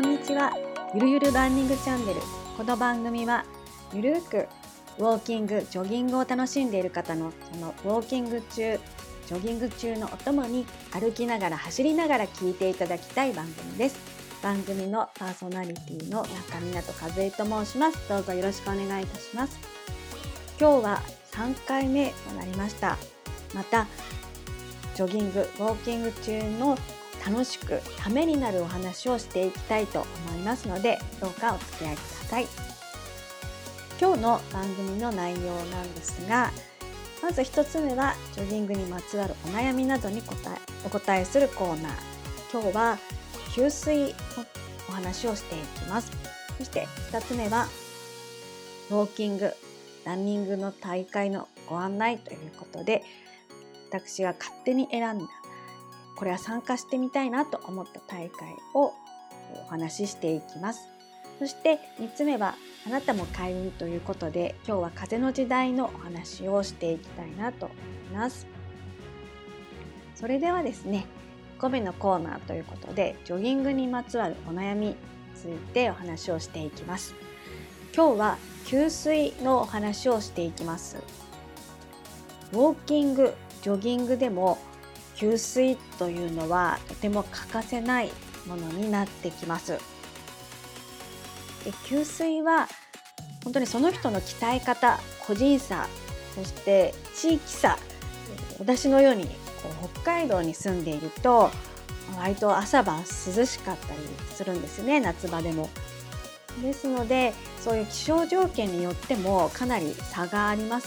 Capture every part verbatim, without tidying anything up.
んにちは。ゆるゆるランニングチャンネル。この番組はゆるくウォーキング、ジョギングを楽しんでいる方のそのウォーキング中、ジョギング中のお供に歩きながら走りながら聞いていただきたい番組です。番組のパーソナリティの中湊和恵と申します。どうぞよろしくお願いいたします。今日はさんかいめとなりました。またジョギング、ウォーキング中の楽しくためになるお話をしていきたいと思いますので、どうかお付き合いください。今日の番組の内容なんですが、まず一つ目はジョギングにまつわるお悩みなどに答えお答えするコーナー。今日は給水のお話をしていきます。そしてふたつめはウォーキング、ランニングの大会のご案内ということで、私が勝手に選んだこれは参加してみたいなと思った大会をお話ししていきます。そしてみっつめはあなたも開運ということで、今日は風の時代のお話をしていきたいなと思います。それではですね、いっこめのコーナーということで、ジョギングにまつわるお悩みについてお話をしていきます。今日は給水のお話をしていきます。ウォーキング、ジョギングでも給水というのはとても欠かせないものになってきます。で、給水は本当にその人の鍛え方、個人差、そして地域差、私のようにこう北海道に住んでいると割と朝晩涼しかったりするんですね、夏場でも。ですので、そういう気象条件によってもかなり差があります。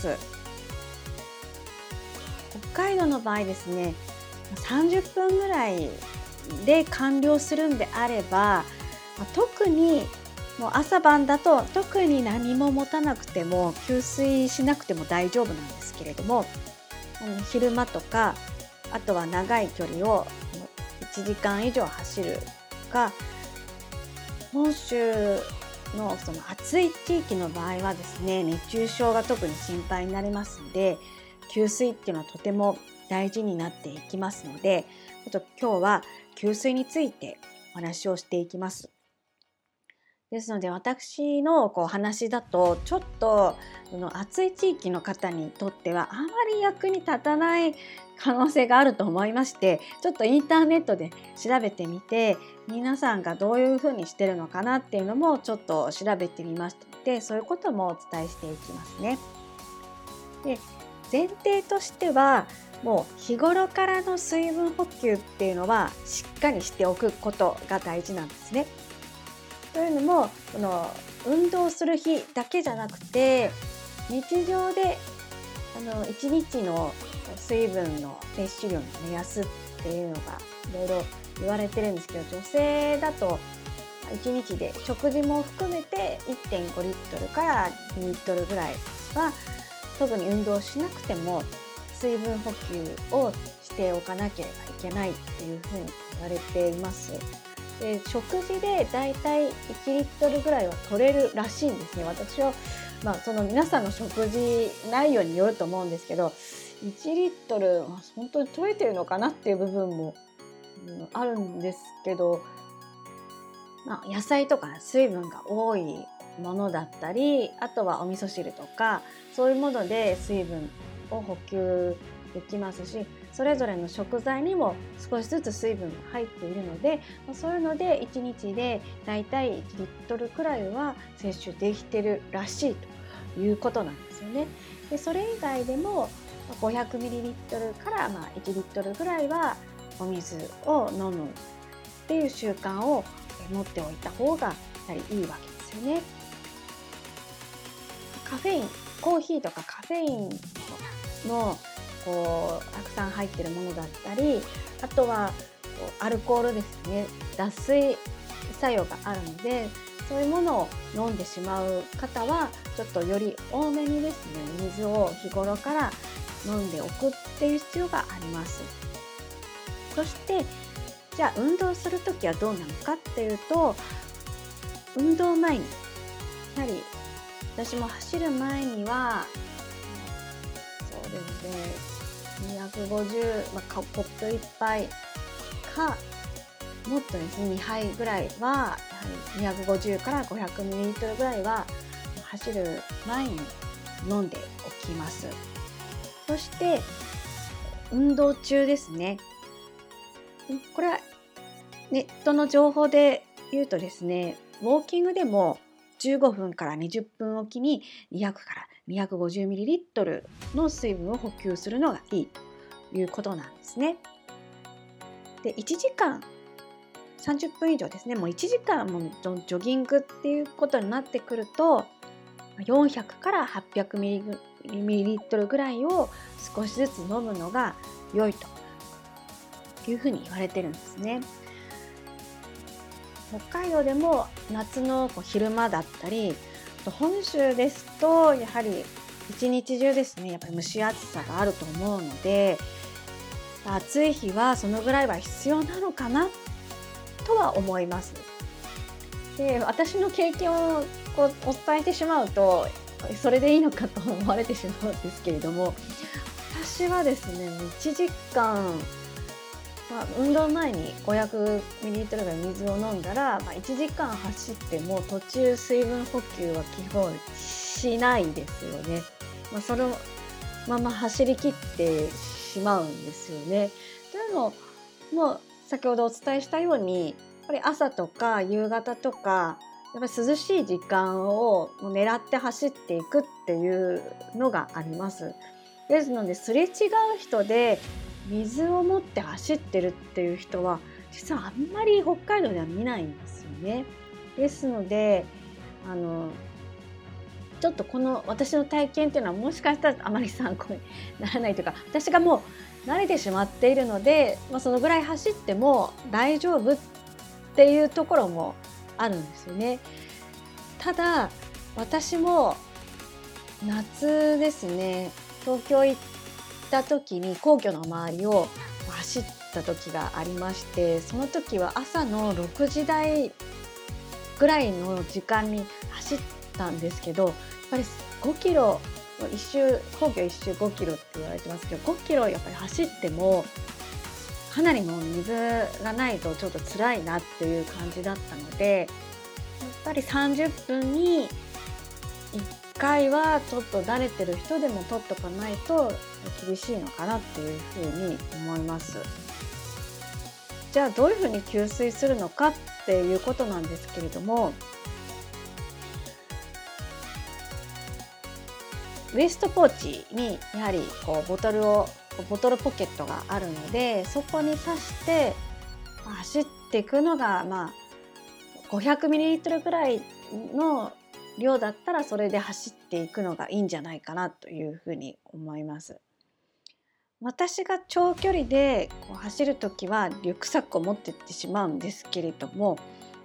北海道の場合ですね、さんじゅっぷんぐらいで完了するんであれば、特にもう朝晩だと特に何も持たなくても給水しなくても大丈夫なんですけれども、昼間とかあとは長い距離をいちじかん以上走るとか、本州のその暑い地域の場合はですね、熱中症が特に心配になりますので、給水っていうのはとても大事になっていきますので、ちょっと今日は給水についてお話をしていきます。ですので、私のこう話だとちょっとその暑い地域の方にとってはあまり役に立たない可能性があると思いまして、ちょっとインターネットで調べてみて、皆さんがどういうふうにしてるのかなっていうのもちょっと調べてみましたので、そういうこともお伝えしていきますね。で、前提としては、もう日頃からの水分補給っていうのはしっかりしておくことが大事なんですね。というのも、この運動する日だけじゃなくて、日常であのいちにちの水分の摂取量の目安っていうのがいろいろ言われてるんですけど、女性だといちにちで食事も含めて いってんごリットルからにリットルぐらいは特に運動しなくても水分補給をしておかなければいけないっていうふうに言われています。で、食事でだいたいいちリットルぐらいは取れるらしいんですね。私は、まあ、その皆さんの食事内容によると思うんですけど、いちリットル本当に取れてるのかなっていう部分も、うん、あるんですけど、まあ、野菜とか水分が多いものだったり、あとはお味噌汁とかそういうもので水分を補給できますし、それぞれの食材にも少しずつ水分が入っているので、そういうのでいちにちでだいたいいちリットルくらいは摂取できてるらしいということなんですよね。で、それ以外でもごひゃくミリリットルからまあいちリットルぐらいはお水を飲むっていう習慣を持っておいた方がやはりいいわけですよね。カフェイン、コーヒーとかカフェインのこうたくさん入ってるものだったり、あとはアルコールですね、脱水作用があるので、そういうものを飲んでしまう方はちょっとより多めにですね、水を日頃から飲んでおくっていう必要があります。そしてじゃあ運動するときはどうなのかっていうと、運動前にやはり私も走る前にはそうですねにひゃくごじゅう、まあ、コップいっぱいかもっとですねにはいぐらいはやはりにひゃくごじゅうから ごひゃくミリリットル ぐらいは走る前に飲んでおきます。そして運動中ですね。これはネットの情報で言うとですね、ウォーキングでもじゅうごふんからにじゅっぷんおきににひゃくからにひゃくごじゅうミリリットル の水分を補給するのがいいということなんですね。で、いちじかんさんじゅっぷん以上ですね、もういちじかんもジョギングっていうことになってくると、よんひゃくからはっぴゃくミリリットルぐらいを少しずつ飲むのが良いというふうに言われてるんですね。北海道でも夏の昼間だったり、本州ですとやはり一日中ですね、やっぱり蒸し暑さがあると思うので、暑い日はそのぐらいは必要なのかなとは思います。で、私の経験をこうお伝えしてしまうと、それでいいのかと思われてしまうんですけれども、私はですね、いちじかん、まあ、運動前に ごひゃくミリリットル ぐらい水を飲んだら、まあ、いちじかん走っても途中水分補給は基本しないですよね。まあ、そのまま走り切ってしまうんですよね。というのも先ほどお伝えしたように、やっぱり朝とか夕方とかやっぱり涼しい時間を狙って走っていくっていうのがあります。ですのですれ違う人で水を持って走ってるっていう人は実はあんまり北海道では見ないんですよね。ですのであのちょっとこの私の体験っていうのはもしかしたらあまり参考にならないというか、私がもう慣れてしまっているので、まあ、そのぐらい走っても大丈夫っていうところもあるんですよね。ただ私も夏ですね、東京行った時に皇居の周りを走った時がありまして、その時は朝のろくじ台ぐらいの時間に走ったんですけど、やっぱりごキロ一周、皇居一周ごキロって言われてますけど、ごキロやっぱり走ってもかなりもう水がないとちょっと辛いなっていう感じだったので、やっぱりさんじゅっぷんにいっかいはちょっと慣れてる人でも取っとかないと厳しいのかなっていうふうに思います。じゃあどういうふうに給水するのかっていうことなんですけれども、ウエストポーチにやはりこうボトルをボトルポケットがあるので、そこに挿して走っていくのが、まあ ごひゃくミリリットル ぐらいの量だったらそれで走っていくのがいいんじゃないかなというふうに思います。私が長距離でこう走るときはリュックサックを持ってってしまうんですけれども、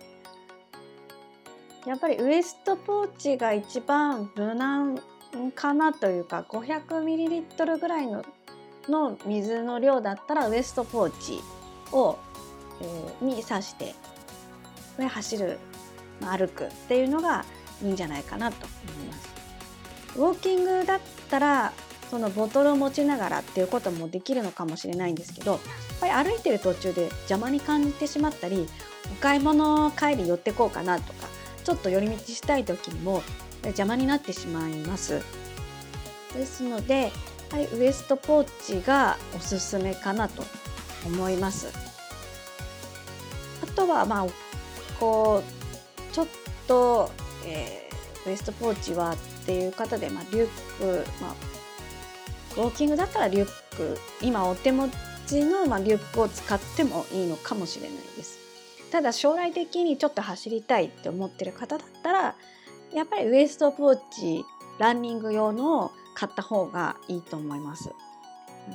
やっぱりウエストポーチが一番無難かなというか、 ごひゃくミリリットル ぐらいのの水の量だったらウエストポーチを、えー、に刺してこれ走る、歩くっていうのがいいんじゃないかなと思います。ウォーキングだったらそのボトルを持ちながらっていうこともできるのかもしれないんですけど、やっぱり歩いてる途中で邪魔に感じてしまったり、お買い物帰り寄ってこうかなとか、ちょっと寄り道したい時にも邪魔になってしまいます。ですのでやはりウエストポーチがおすすめかなと思います。あとはまあこうちょっと、えー、ウエストポーチはっていう方で、まあ、リュック、まあ、ウォーキングだったらリュック、今お手持ちの、まあ、リュックを使ってもいいのかもしれないです。ただ将来的にちょっと走りたいって思ってる方だったらやっぱりウエストポーチ、ランニング用のを買った方がいいと思います。うん、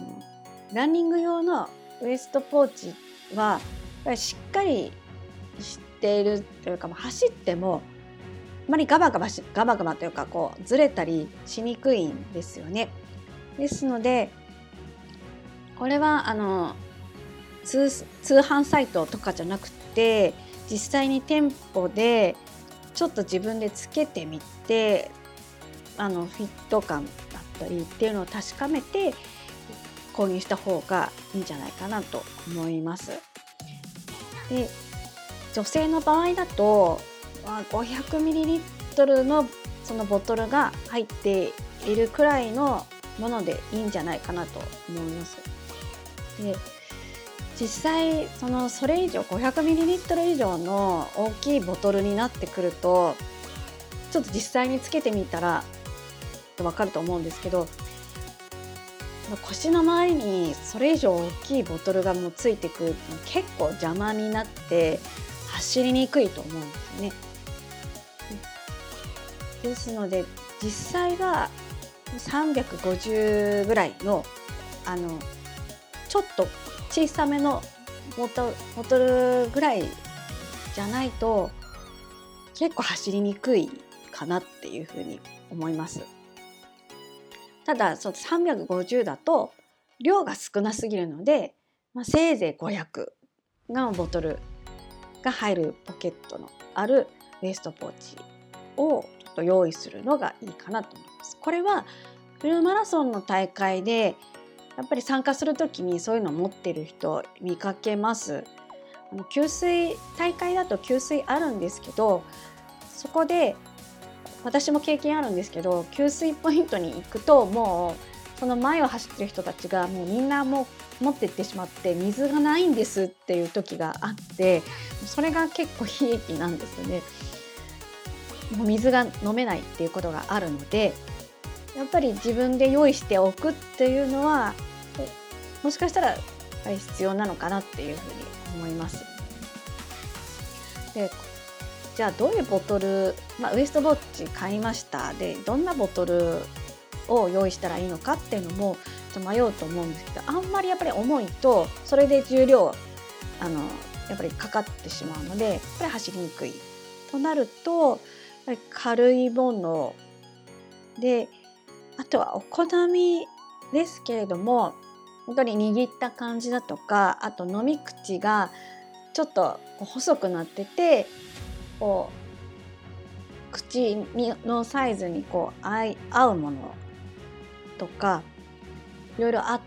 ランニング用のウエストポーチはやっぱりしっかりしているというか、走ってもあまりガバガバしガバガバというかこうずれたりしにくいんですよね。ですのでこれはあの 通, 通販サイトとかじゃなくて、実際に店舗でちょっと自分でつけてみて、あのフィット感だったりっていうのを確かめて購入した方がいいんじゃないかなと思います。 で女性の場合だと ごひゃくミリリットル のそのボトルが入っているくらいのものでいいんじゃないかなと思います。で実際そのそれ以上 ごひゃくミリリットル 以上の大きいボトルになってくると、ちょっと実際につけてみたらわかると思うんですけど、腰の周りにそれ以上大きいボトルがもうついてくると結構邪魔になって走りにくいと思うんですよね。ですので実際はさんびゃくごじゅうぐらいのあのちょっと小さめのボト、ボトルぐらいじゃないと結構走りにくいかなっていうふうに思います。ただそのさんびゃくごじゅうだと量が少なすぎるので、まあ、せいぜいごひゃくのボトルが入るポケットのあるウエストポーチをちょっと用意するのがいいかなと思います。これはフルマラソンの大会でやっぱり参加するときにそういうのを持ってる人見かけます。あの給水大会だと給水あるんですけど、そこで私も経験あるんですけど、給水ポイントに行くともうその前を走ってる人たちがもうみんなもう持ってってしまって水がないんですっていう時があって、それが結構悲劇なんですよね。もう水が飲めないっていうことがあるので、やっぱり自分で用意しておくっていうのはもしかしたらやっぱり必要なのかなっていうふうに思います。でじゃあどういうボトル、まあ、ウエストポーチ買いましたでどんなボトルを用意したらいいのかっていうのもちょっと迷うと思うんですけど、あんまりやっぱり重いとそれで重量あのやっぱりかかってしまうので、やっぱり走りにくいとなるとやっぱり軽いもので、あとはお好みですけれども、本当に握った感じだとか、あと飲み口がちょっと細くなっててこう口のサイズにこう合い合うものとかいろいろあって、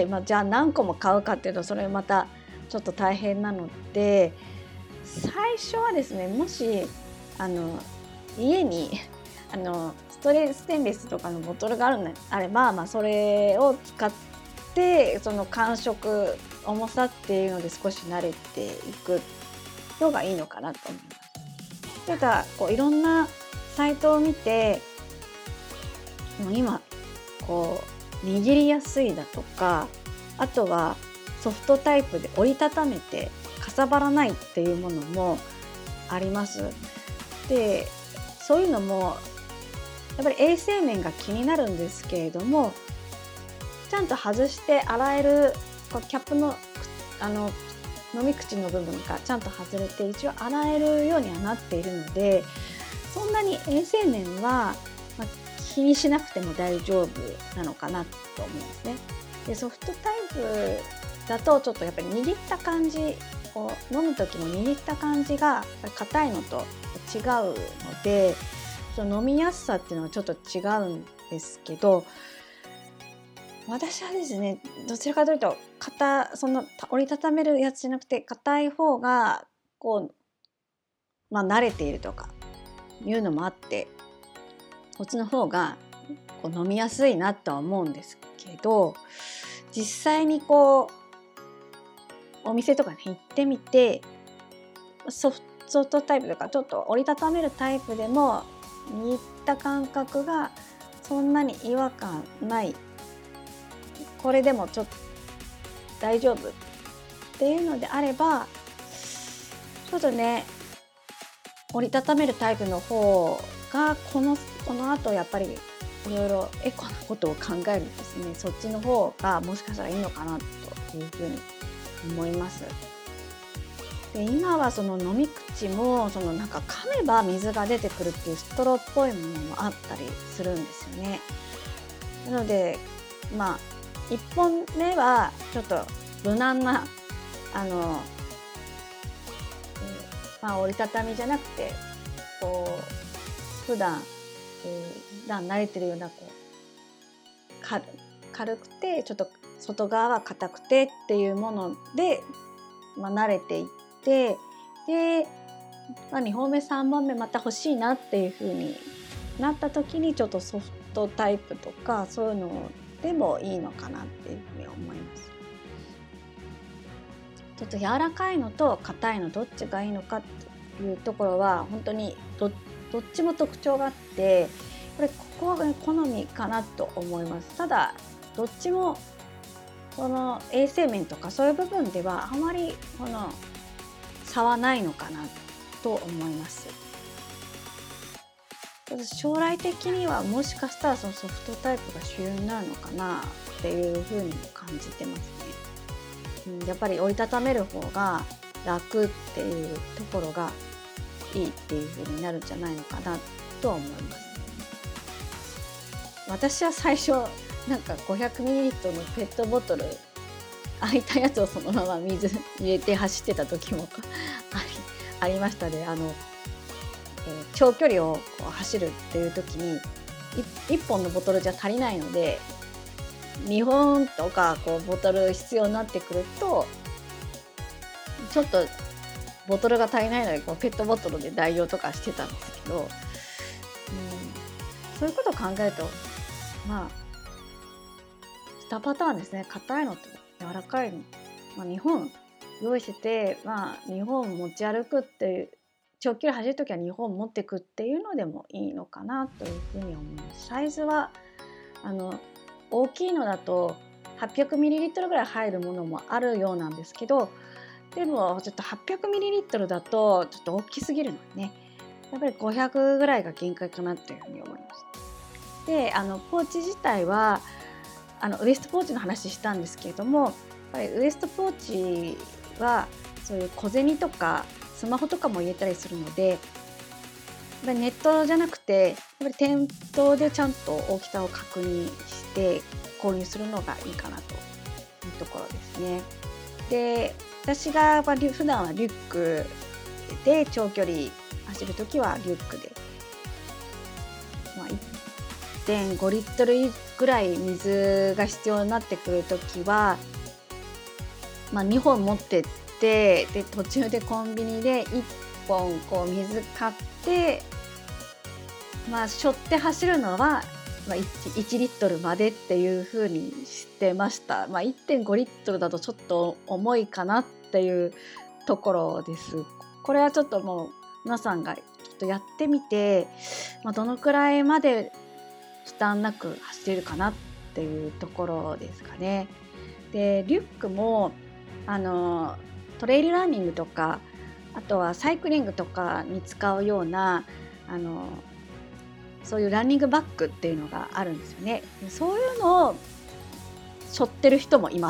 まあ、じゃあ何個も買うかっていうとそれまたちょっと大変なので、最初はですね、もしあの家にあのストレステンレスとかのボトルがあるのであれば、まあ、それを使ってその感触重さっていうので少し慣れていくのがいいのかなと思います。ただこういろんなサイトを見てもう今こう握りやすいだとか、あとはソフトタイプで折りたためてかさばらないっていうものもあります。でそういうのもやっぱり衛生面が気になるんですけれども、ちゃんと外して洗えるこうキャップのあの飲み口の部分がちゃんと外れて一応洗えるようにはなっているので、そんなに衛生面は、まあ、気にしなくても大丈夫なのかなと思うんですね。でソフトタイプだとちょっとやっぱり握った感じ、こう飲む時の握った感じが硬いのと違うので、その飲みやすさっていうのはちょっと違うんですけど、私はですね、どちらかというと硬その折りたためるやつじゃなくて硬い方がこう、まあ、慣れているとかいうのもあって、こっちの方がこう飲みやすいなとは思うんですけど、実際にこうお店とかに行ってみてソフトタイプとかちょっと折りたためるタイプでも握った感覚がそんなに違和感ない、これでもちょっと大丈夫っていうのであれば、ちょっとね折りたためるタイプの方がこのこの後やっぱりいろいろエコなことを考えるとですね、そっちの方がもしかしたらいいのかなというふうに思います。で今はその飲み口もそのなんか噛めば水が出てくるっていうストローっぽいものもあったりするんですよね。なのでまあいっぽんめはちょっと無難なあの、えーまあ、折りたたみじゃなくてこう普段、えー、普段慣れてるようなこう軽軽くてちょっと外側は硬くてっていうもので、まあ、慣れていって、で、まあ、にほんめさんぼんめまた欲しいなっていう風になった時にちょっとソフトタイプとかそういうのでもいいのかなっていうふうに思います。ちょっと柔らかいのと硬いのどっちがいいのかっていうところは本当に ど, どっちも特徴があって、これここは、ね、好みかなと思います。ただどっちもこの衛生面とかそういう部分ではあまりこの差はないのかなと思います。将来的にはもしかしたらそのソフトタイプが主流になるのかなっていうふうにも感じてますね。うん、やっぱり折りたためる方が楽っていうところがいいっていうふうになるんじゃないのかなとは思います。私は最初なんか ごひゃくミリリットル のペットボトル空いたやつをそのまま水入れて走ってた時もあ り, ありましたね。あの、えー、長距離をこう走るっていう時にいっぽんのボトルじゃ足りないのでにほんとかこうボトル必要になってくると、ちょっとボトルが足りないのでこうペットボトルで代用とかしてたんですけど、うん、そういうことを考えるとまあにパターンですね。硬いのと柔らかいの、まあ、にほん用意してて、まあ、にほん持ち歩くっていう、長距離走るときはにほん持っていくっていうのでもいいのかなというふうに思います。サイズはあの大きいのだと はっぴゃくミリリットル ぐらい入るものもあるようなんですけど、でもちょっと はっぴゃくミリリットル だとちょっと大きすぎるのでね、やっぱりごひゃくぐらいが限界かなというふうに思います。で、あのポーチ自体はあのウエストポーチの話したんですけれども、やっぱりウエストポーチはそういう小銭とかスマホとかも入れたりするので、やっぱりネットじゃなくてやっぱり店頭でちゃんと大きさを確認して購入するのがいいかなというところですね。で、私が普段はリュックで長距離走るときはリュックで、まあ、いってんごリットルぐらい水が必要になってくるときは、まあ、にほん持ってって、で途中でコンビニでいっぽんこう水買って、まあ、背負って走るのは、まあ、1, いちリットルまでっていう風にしてました。まあ、いってんごリットルだとちょっと重いかなっていうところです。これはちょっともう皆さんがちょっとやってみて、まあ、どのくらいまで負担なく走れるかなっていうところですかね。で、リュックもあのトレイルランニングとか、あとはサイクリングとかに使うようなあのそういうランニングバッグっていうのがあるんですよね。そういうのを背負ってる人もいます。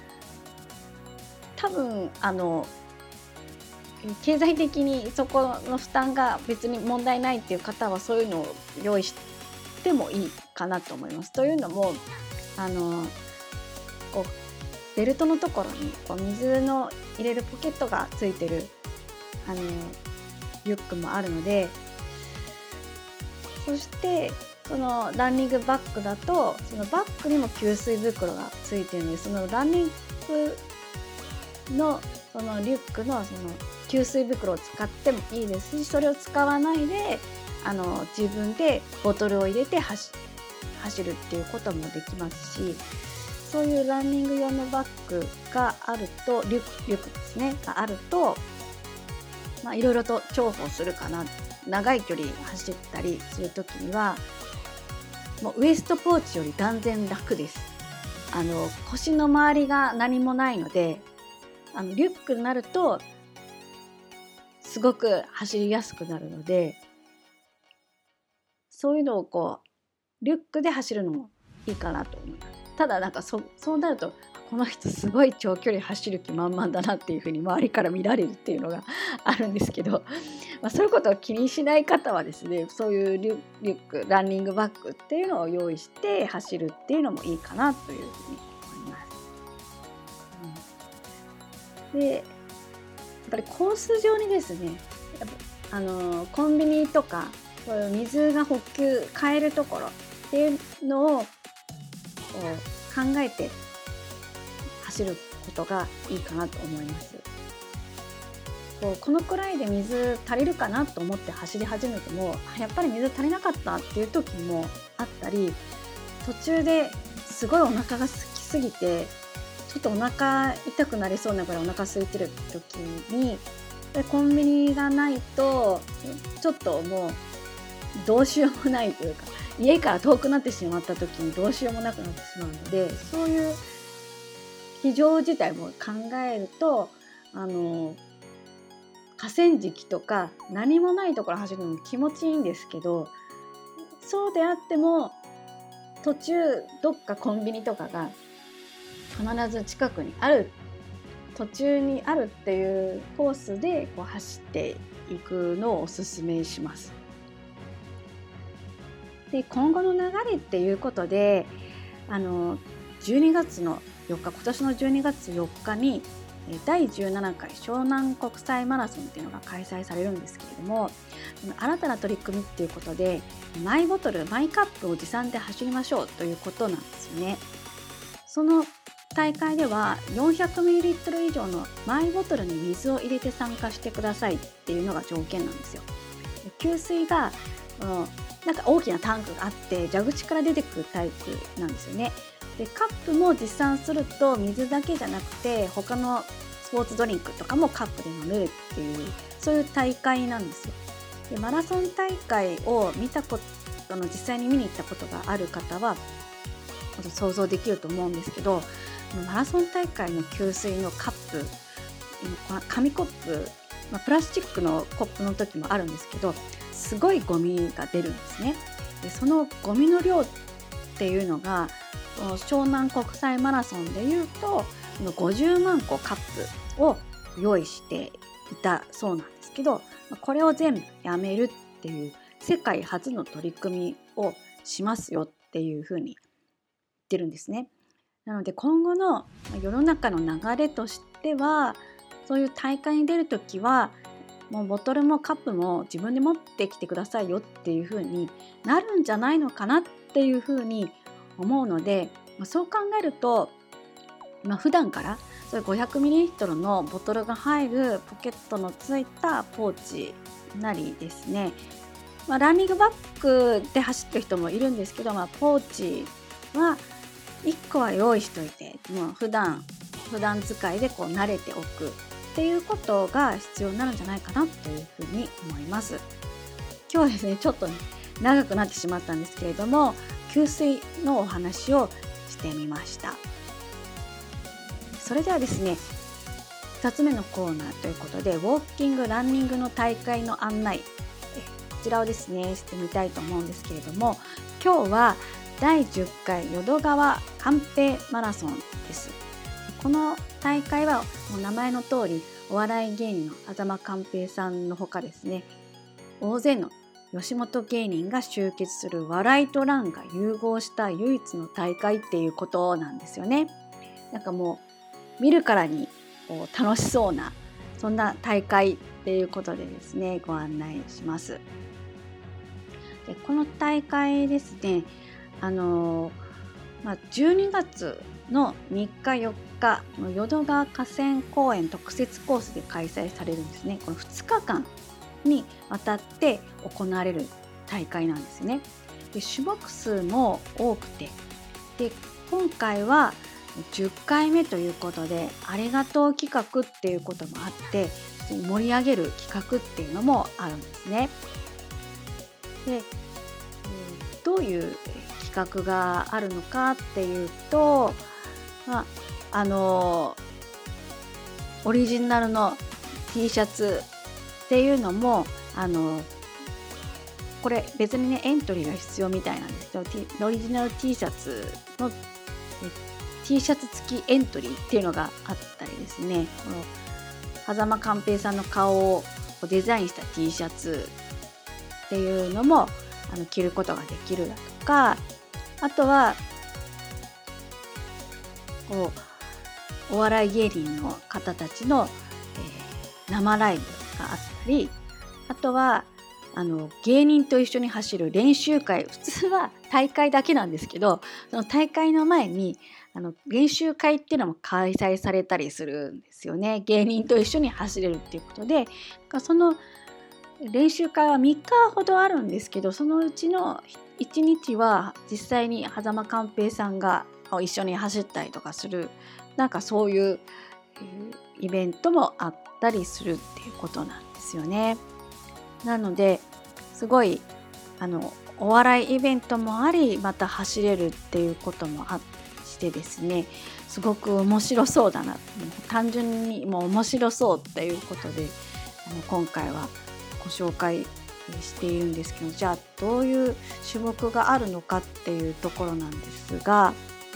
多分あの経済的にそこの負担が別に問題ないっていう方はそういうのを用意してもいいかなと思います。というのもあのこうベルトのところにこう水の入れるポケットがついてるあのリュックもあるので、そしてそのランニングバッグだとそのバッグにも給水袋がついてるので、そのランニングのそのリュックのその給水袋を使ってもいいですし、それを使わないであの自分でボトルを入れて 走, 走るっていうこともできますし、そういうランニング用のバッグがあると、リュック、リュックですねがあると、まあ、いろいろと重宝するかな。長い距離走ったりするときにはもうウエストポーチより断然楽です。あの腰の周りが何もないので、あのリュックになるとすごく走りやすくなるので、そういうのをこうリュックで走るのもいいかなと思います。ただなんか そ, そうなるとこの人すごい長距離走る気満々だなっていう風に周りから見られるっていうのがあるんですけど、まあ、そういうことを気にしない方はですね、そういうリュ、リュック、ランニングバッグっていうのを用意して走るっていうのもいいかなというふうに思います。うん、で、やっぱりコース上にですね、やっぱあのコンビニとかそういう水が補給買えるところっていうのをこう考えて走ることがいいかなと思います。 こうこのくらいで水足りるかなと思って走り始めてもやっぱり水足りなかったっていう時もあったり、途中ですごいお腹が空きすぎてちょっとお腹痛くなりそうなぐらいお腹空いてる時にでコンビニがないとちょっともうどうしようもないというか、家から遠くなってしまった時にどうしようもなくなってしまうので、そういう非常事態も考えるとあの河川敷とか何もないところ走るのも気持ちいいんですけど、そうであっても途中どっかコンビニとかが必ず近くにある、途中にあるっていうコースでこう走っていくのをおすすめします。で、今後の流れっていうことであのじゅうにがつのよっか、今年のじゅうにがつよっかにだいじゅうななかい湘南国際マラソンっていうのが開催されるんですけれども、新たな取り組みっていうことでマイボトルマイカップを持参で走りましょうということなんですよね。その大会では よんひゃくミリリットル 以上のマイボトルに水を入れて参加してくださいっていうのが条件なんですよ。給水がなんか大きなタンクがあって蛇口から出てくるタイプなんですよね。でカップも持参すると水だけじゃなくて他のスポーツドリンクとかもカップで飲めるっていう、そういう大会なんですよ。でマラソン大会を見たことの実際に見に行ったことがある方は想像できると思うんですけど、マラソン大会の給水のカップ、紙コップ、まあ、プラスチックのコップの時もあるんですけど、すごいゴミが出るんですね。でそのゴミの量っていうのが湘南国際マラソンでいうとごじゅうまんこカップを用意していたそうなんですけど、これを全部やめるっていう世界初の取り組みをしますよっていうふうに言ってるんですね。なので今後の世の中の流れとしては、そういう大会に出るときはもうボトルもカップも自分で持ってきてくださいよっていう風になるんじゃないのかなっていう風に思うので、そう考えると、まあ、普段からそういう ごひゃくミリリットル のボトルが入るポケットのついたポーチなりですね、まあ、ランニングバッグで走ってる人もいるんですけど、まあ、ポーチはいっこは用意しといて、もう普段普段使いでこう慣れておくっていうことが必要になるんじゃないかなというふうに思います。今日はですねちょっと、ね、長くなってしまったんですけれども、給水のお話をしてみました。それではですねふたつめのコーナーということで、ウォーキングランニングの大会の案内、こちらをですねしてみたいと思うんですけれども、今日はだいじゅっかい淀川寛平マラソンです。この大会はもう名前の通りお笑い芸人の間寛平さんのほかですね、大勢の吉本芸人が集結する笑いとランが融合した唯一の大会っていうことなんですよね。なんかもう見るからにこう楽しそうなそんな大会っていうことでですねご案内します。でこの大会ですね、あのまあ、じゅうにがつのみっかよっかの淀川河川公園特設コースで開催されるんですね。このふつかかんにわたって行われる大会なんですね。で種目数も多くて、で今回はじゅっかいめということでありがとう企画っていうこともあって盛り上げる企画っていうのもあるんですね。でどういう企画があるのかっていうと、まあ、あのオリジナルの T シャツっていうのもあのこれ別にねエントリーが必要みたいなんですけど、T、オリジナル T シャツの T シャツ付きエントリーっていうのがあったりですね、この間寛平さんの顔をデザインした T シャツっていうのもあの着ることができるだとか、あとはこうお笑い芸人の方たちの、えー、生ライブがあったり、あとはあの芸人と一緒に走る練習会、普通は大会だけなんですけど、その大会の前にあの練習会っていうのも開催されたりするんですよね。芸人と一緒に走れるっていうことで、その練習会はみっかほどあるんですけど、そのうちのいちにちは実際に間寛平さんが一緒に走ったりとかする、なんかそういうイベントもあったりするっていうことなんですよね。なのですごいあのお笑いイベントもあり、また走れるっていうこともあってですね、すごく面白そうだな、単純にもう面白そうっていうことで、あの今回はご紹介しているんですけど、じゃあどういう種目があるのかっていうところなんですが、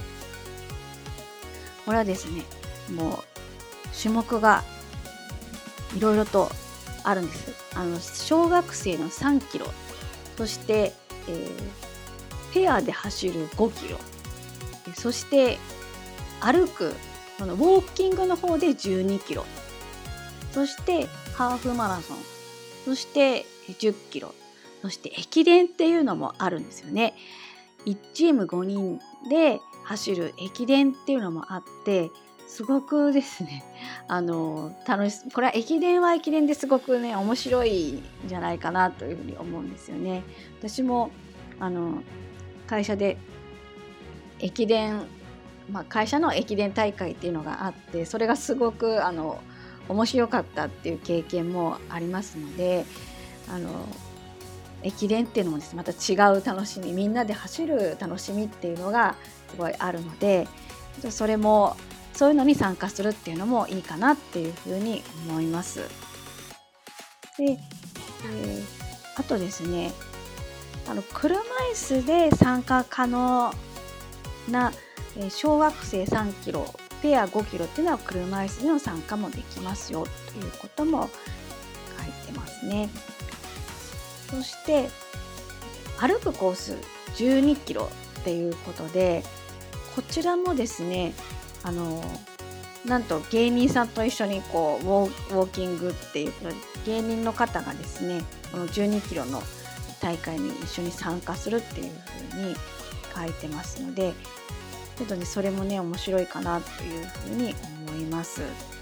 これはですね、もう種目がいろいろとあるんです。あの小学生のさんキロ、そして、えー、ペアで走るごキロ、そして歩くこのウォーキングの方でじゅうにキロ、そしてハーフマラソン、そしてじゅっキロ、そして駅伝っていうのもあるんですよね。いちチームごにんで走る駅伝っていうのもあって、すごくですね、あの楽しこれは駅伝は駅伝ですごくね面白いんじゃないかなというふうに思うんですよね。私もあの会社で駅伝、まあ、会社の駅伝大会っていうのがあって、それがすごくあの面白かったっていう経験もありますので、あの駅伝っていうのもですね、また違う楽しみ、みんなで走る楽しみっていうのがすごいあるので、それもそういうのに参加するっていうのもいいかなっていうふうに思います。で、えー、あとですね、あの車椅子で参加可能な小学生さんキロ、ペアごキロっていうのは車椅子での参加もできますよということも書いてますね。そして歩くコースじゅうにキロっていうことで、こちらもですね、あのなんと芸人さんと一緒にこうウォー、ウォーキングっていう芸人の方がですね、このじゅうにキロの大会に一緒に参加するっていうふうに書いてますので、ちょっとねそれもね面白いかなというふうに思います。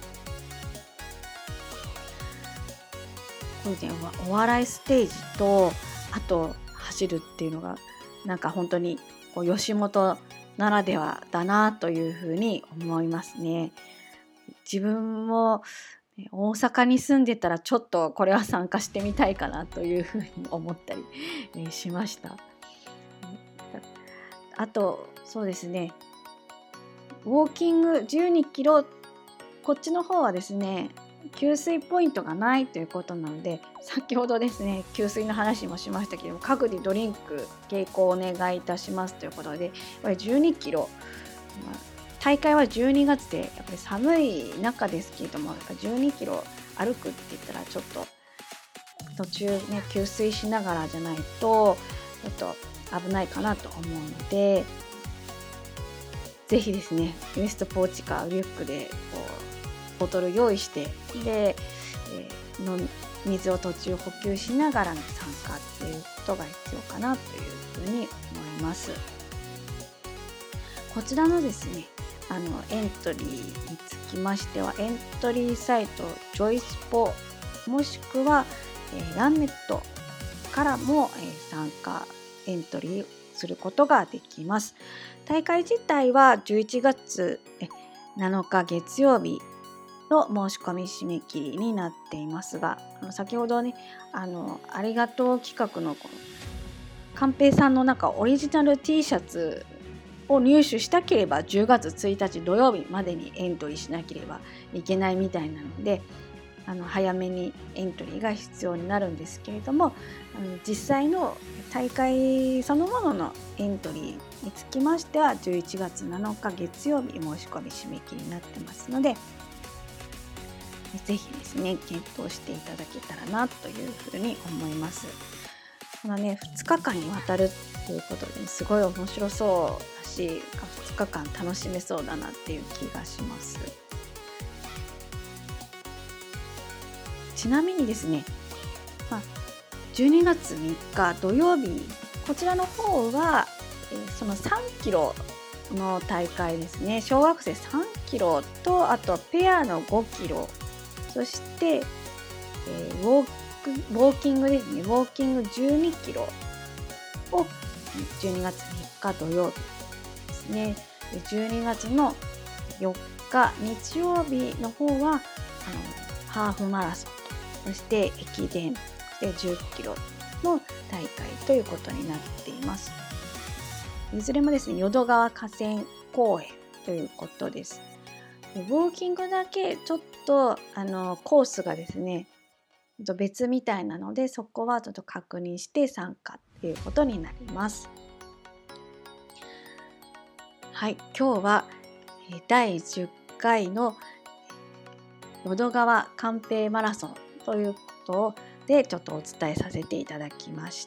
これね、お笑いステージとあと走るっていうのがなんか本当にこう吉本ならではだなというふうに思いますね。自分も大阪に住んでたらちょっとこれは参加してみたいかなというふうに思ったりしました。あとそうですね、ウォーキングじゅうにキロ、こっちの方はですね給水ポイントがないということなので、先ほどですね給水の話もしましたけど、各自ドリンク携行お願いいたしますということで、これじゅうにキロ、まあ、大会はじゅうにがつでやっぱり寒い中ですけれども、やっぱじゅうにキロ歩くって言ったらちょっと途中ね給水しながらじゃないとちょっと危ないかなと思うので、ぜひですねウエストポーチかリュックでこうボトル用意して、で、えー、の水を途中補給しながらの参加っていうことが必要かなというふうに思います。こちらのですねあのエントリーにつきましては、エントリーサイトジョイスポもしくは、えー、ランネットからも、えー、参加エントリーすることができます。大会自体はじゅういちがつなのか月曜日の申し込み締め切りになっていますが、あの先ほどねあのありがとう企画の寛平さんの中オリジナル T シャツを入手したければじゅうがつついたち土曜日までにエントリーしなければいけないみたいなので、あの早めにエントリーが必要になるんですけれども、あの実際の大会そのもののエントリーにつきましてはじゅういちがつなのか月曜日申し込み締め切りになってますので、ぜひですね検討していただけたらなというふうに思います。このねふつかかんにわたるということで、ね、すごい面白そうだしふつかかん楽しめそうだなっていう気がします。ちなみにですね、まあ、じゅうにがつみっか土曜日、こちらの方は、えー、そのさんキロの大会ですね。小学生さんキロと、あとペアのごキロ、そして、えー、ウォーク、ウォーキングですね。ウォーキングじゅうにキロをじゅうにがつみっか土曜日ですね。じゅうにがつのよっか日曜日の方はあのハーフマラソンと、そして駅伝、そしてじゅっキロの大会ということになっています。いずれもですね、淀川河川公園ということです。でウォーキングだけちょっとあのコースがですね別みたいなので、そこはちょっと確認して参加ということになります。はい、今日はだいじゅっかいの淀川寛平マラソンということでちょっとお伝えさせていただきました。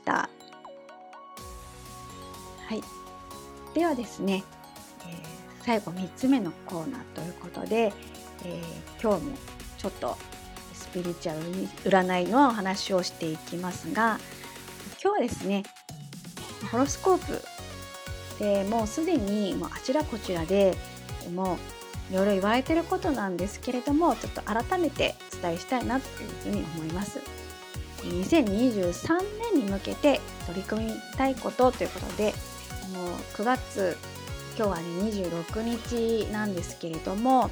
はい、ではですね、えー、最後みっつめのコーナーということで、えー、今日もちょっとスピリチュアルに占いの話をしていきますが、今日はですね、ホロスコープでもうすでにもうあちらこちらでもういろいろ言われていることなんですけれども、ちょっと改めてお伝えしたいなというふうに思います。にせんにじゅうさんねんに向けて取り組みたいことということで、もうくがつ、今日はねにじゅうろくにちなんですけれども、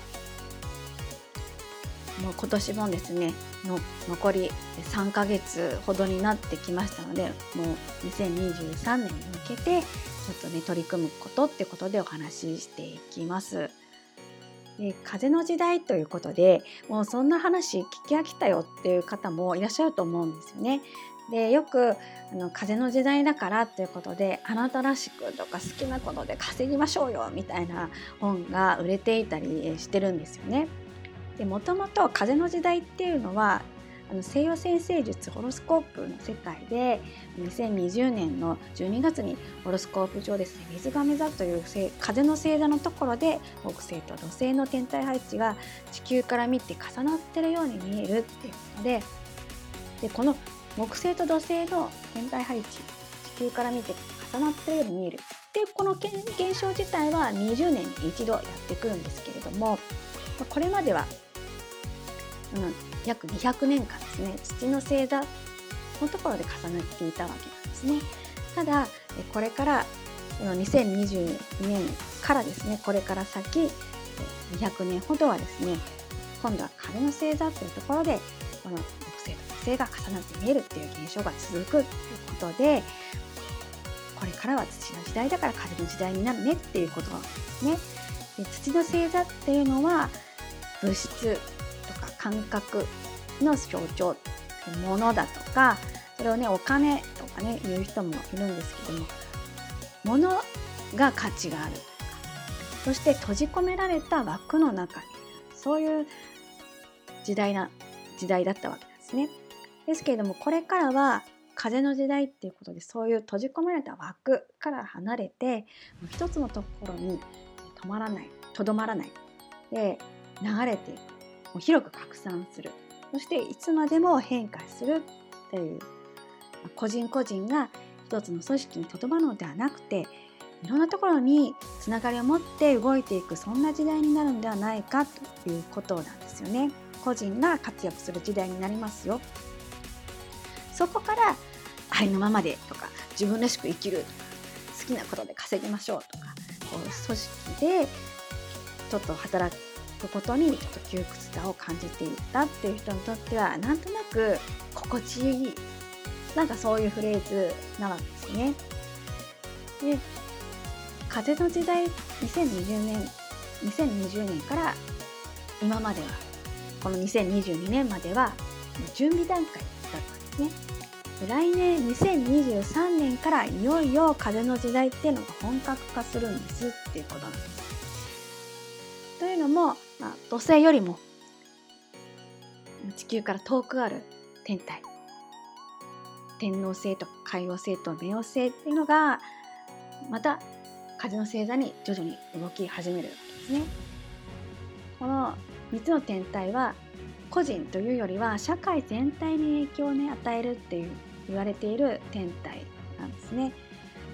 もう今年もですねの残りさんかげつほどになってきましたので、もうにせんにじゅうさんねんに向けてちょっとね取り組むことってことでお話ししていきます。で風の時代ということで、もうそんな話聞き飽きたよっていう方もいらっしゃると思うんですよね。でよくあの風の時代だからということで、あなたらしくとか好きなことで稼ぎましょうよみたいな本が売れていたりしてるんですよね。でもともと風の時代っていうのはあの西洋占星術ホロスコープの世界でにせんにじゅうねんのじゅうにがつにホロスコープ上ですね、水亀座という風の星座のところで木星と土星の天体配置が地球から見て重なっているように見えるっていうことで、でこの木星と土星の天体配置、地球から見て重なっているように見えるっていうこの現象自体はにじゅうねんに一度やってくるんですけれども、これまではうん、約にひゃくねんかんですね、土の星座のところで重なっていたわけなんですね。ただこれからにせんにじゅうねんからですね、これから先にひゃくねんほどはですね、今度は風の星座というところでこの木星と土星が重なって見えるっていう現象が続くということで、これからは土の時代だから風の時代になるねっていうことなんですね。で土の星座っていうのは物質感覚の象徴、物だとか、それをねお金とかね言う人もいるんですけども、物が価値があるとか、そして閉じ込められた枠の中にいる、そういう時代な時代だったわけですね。ですけれども、これからは風の時代っていうことで、そういう閉じ込められた枠から離れて一つのところに止まらない、とどまらないで流れていく、もう広く拡散する、そしていつまでも変化するっていう、個人個人が一つの組織にとどまるのではなくて、いろんなところにつながりを持って動いていく、そんな時代になるんではないかということなんですよね。個人が活躍する時代になりますよ。そこからありのままでとか、自分らしく生きるとか、好きなことで稼ぎましょうとか、こう組織でちょっと働くことにちょっと窮屈さを感じていたっていう人にとっては、なんとなく心地いい、なんかそういうフレーズなわけですね。で、風の時代、にせんにじゅうねんにせんにじゅうねんから今までは、このにせんにじゅうにねんまでは準備段階だったんですね。来年にせんにじゅうさんねんからいよいよ風の時代っていうのが本格化するんですっていうことなんです。というのも、まあ、土星よりも地球から遠くある天体、天王星と海王星と冥王星っていうのがまた風の星座に徐々に動き始めるわけですね。このみっつの天体は個人というよりは社会全体に影響を、ね、与えるっていう言われている天体なんですね。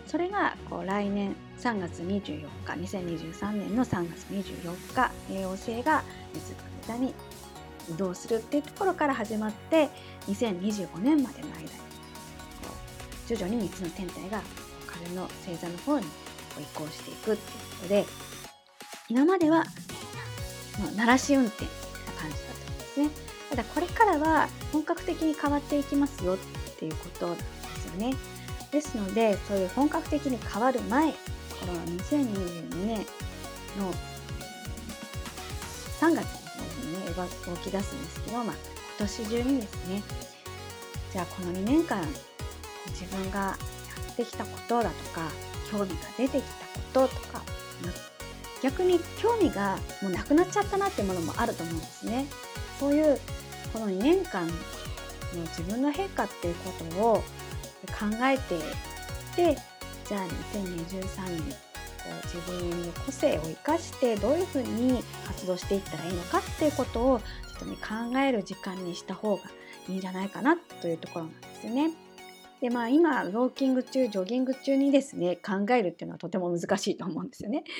それがこう来年さんがつにじゅうよっかにせんにじゅうさんねんのさんがつにじゅうよっか冥王星が水亀座に移動するっていうところから始まって、にせんにじゅうごねんまでの間にこう徐々にみっつの天体が風の星座の方にこう移行していくっていうことで、今までは鳴らし運転みたいな感じだったんですね。ただこれからは本格的に変わっていきますよっていうことなんですよね。ですので、そういう本格的に変わる前、このにせんにじゅうにねんのさんがつにね動き出すんですけど、まあ、今年中にですね、じゃあこのにねんかん自分がやってきたことだとか、興味が出てきたこととか、逆に興味がもうなくなっちゃったなっていうものもあると思うんですね。そういうこのにねんかんの自分の変化っていうことを考えていって、じゃあにせんにじゅうさんねんこう自分の個性を生かしてどういうふうに活動していったらいいのかっていうことをちょっとね考える時間にした方がいいんじゃないかなというところなんですよね。でまあ今ウォーキング中ジョギング中にですね考えるっていうのはとても難しいと思うんですよね。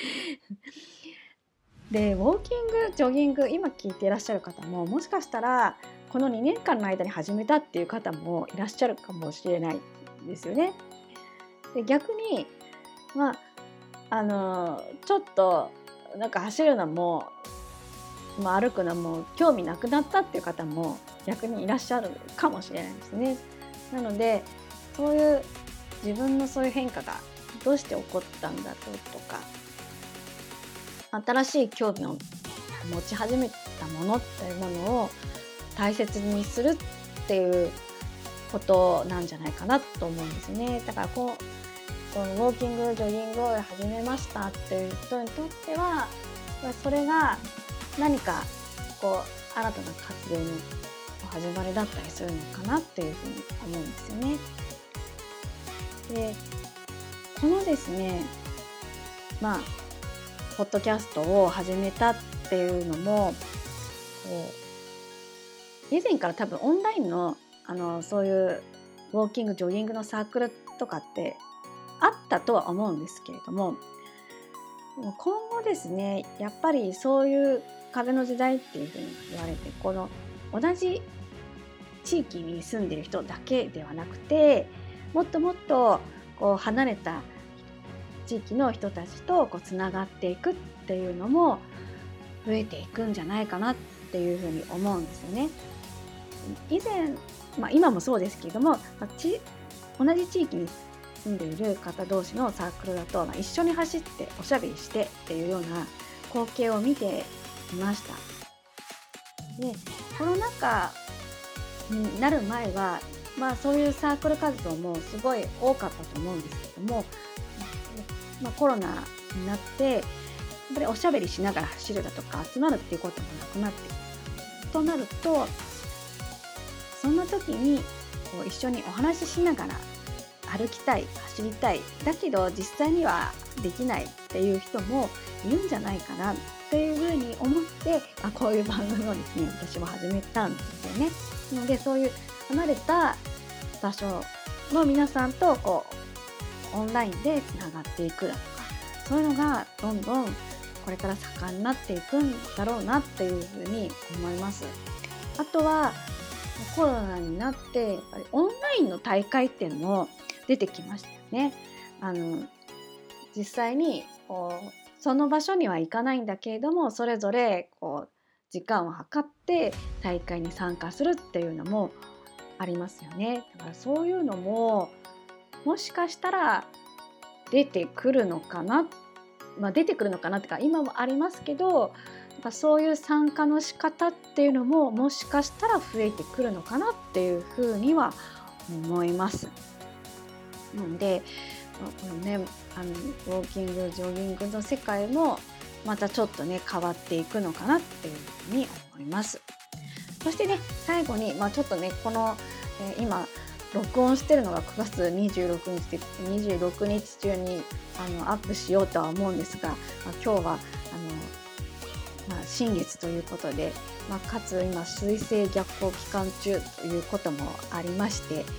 でウォーキングジョギング今聞いていらっしゃる方ももしかしたらこのにねんかんの間に始めたっていう方もいらっしゃるかもしれないですよね。で逆にまああのちょっとなんか走るのも、まあ、歩くのも興味なくなったっていう方も逆にいらっしゃるかもしれないですね。なのでそういう自分のそういう変化がどうして起こったんだととか、新しい興味を持ち始めたものっていうものを大切にするっていうことなんじゃないかなと思うんですね。だからこう、このウォーキングジョギングを始めましたっていう人にとってはそれが何かこう新たな活動の始まりだったりするのかなっていうふうに思うんですよね。でこのですねまあポッドキャストを始めたっていうのも以前から多分オンラインの、あのそういうウォーキングジョギングのサークルとかってあったとは思うんですけれども、今後ですねやっぱりそういう風の時代っていうふうに言われて、この同じ地域に住んでいる人だけではなくて、もっともっとこう離れた地域の人たちとこうつながっていくっていうのも増えていくんじゃないかなっていうふうに思うんですよね。以前、まあ、今もそうですけれども、ち同じ地域に住んでいる方同士のサークルだと、まあ、一緒に走っておしゃべりしてっていうような光景を見ていました。でコロナ禍になる前は、まあ、そういうサークル活動もすごい多かったと思うんですけども、まあ、コロナになってやっぱりおしゃべりしながら走るだとか集まるっていうこともなくなってきたとなると、そんな時にこう一緒にお話ししながら歩きたい走りたいだけど実際にはできないっていう人もいるんじゃないかなっていうふうに思って、まあ、こういう番組をですね私も始めたんですよね。なのでそういう離れた場所の皆さんとこうオンラインでつながっていくだとか、そういうのがどんどんこれから盛んになっていくんだろうなっていうふうに思います。あとはコロナになってやっぱりオンラインの大会っていうのも出てきましたよね。あの実際にこうその場所には行かないんだけれども、それぞれこう時間を計って大会に参加するっていうのもありますよね。だからそういうのももしかしたら出てくるのかな、まあ、出てくるのかなってか今もありますけど、そういう参加の仕方っていうのももしかしたら増えてくるのかなっていうふうには思います。なのでこのねあのウォーキングジョギングの世界もまたちょっとね変わっていくのかなっていうふうに思います。そしてね最後に、まあ、ちょっとねこの、えー、今録音してるのがくがつにじゅうろくにちでにじゅうろくにち中にあのアップしようとは思うんですが、まあ、今日はあのまあ、新月ということで、まあ、かつ今水星逆行期間中ということもありまして、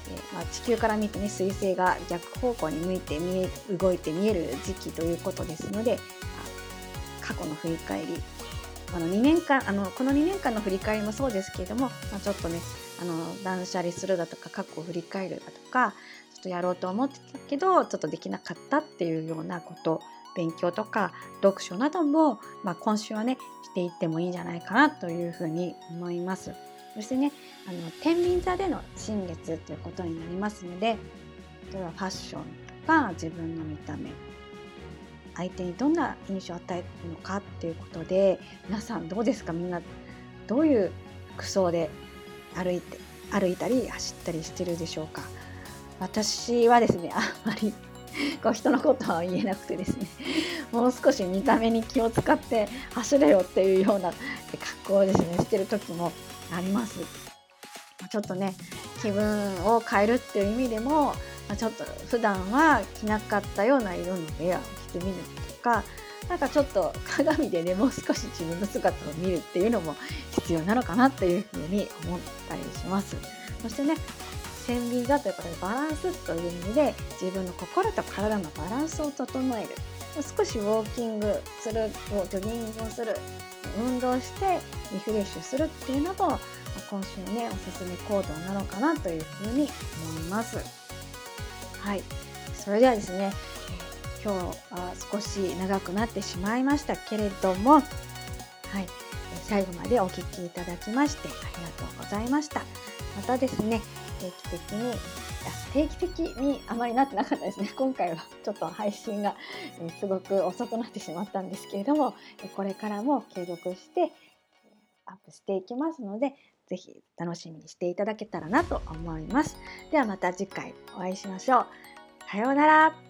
ーまあ、地球から見てね、水星が逆方向に向いて見え動いて見える時期ということですので、過去の振り返り、あのにねんかんあのこのにねんかんの振り返りもそうですけれども、まあ、ちょっとねあの断捨離するだとか過去を振り返るだとか、ちょっとやろうと思ってたけどちょっとできなかったっていうようなこと、勉強とか読書なども、まあ、今週はねしていってもいいんじゃないかなというふうに思います。そしてね、あの天秤座での新月ということになりますので、例えばファッションとか自分の見た目、相手にどんな印象を与えるのかっていうことで、皆さんどうですか？みんなどういう服装で歩いて歩いたり走ったりしてるでしょうか？私はですね、あんまりこう人のことは言えなくてですね、もう少し見た目に気を使って走れよっていうような格好をですねしてる時もあります。ちょっとね気分を変えるっていう意味でも、ちょっと普段は着なかったような色のウェアを着てみるとか、なんかちょっと鏡でねもう少し自分の姿を見るっていうのも必要なのかなというふうに思ったりします。そしてね、天秤座ということでバランスという意味で自分の心と体のバランスを整える、少しウォーキングする、ジョギングをする、運動してリフレッシュするっていうのも今週ねおすすめ行動なのかなというふうに思います。はい、それではですね、今日は少し長くなってしまいましたけれども、はい、最後までお聞きいただきましてありがとうございました。またですね、定期的に定期的にあまりなってなかったですね。今回はちょっと配信がすごく遅くなってしまったんですけれども、これからも継続してアップしていきますので、ぜひ楽しみにしていただけたらなと思います。ではまた次回お会いしましょう。さようなら。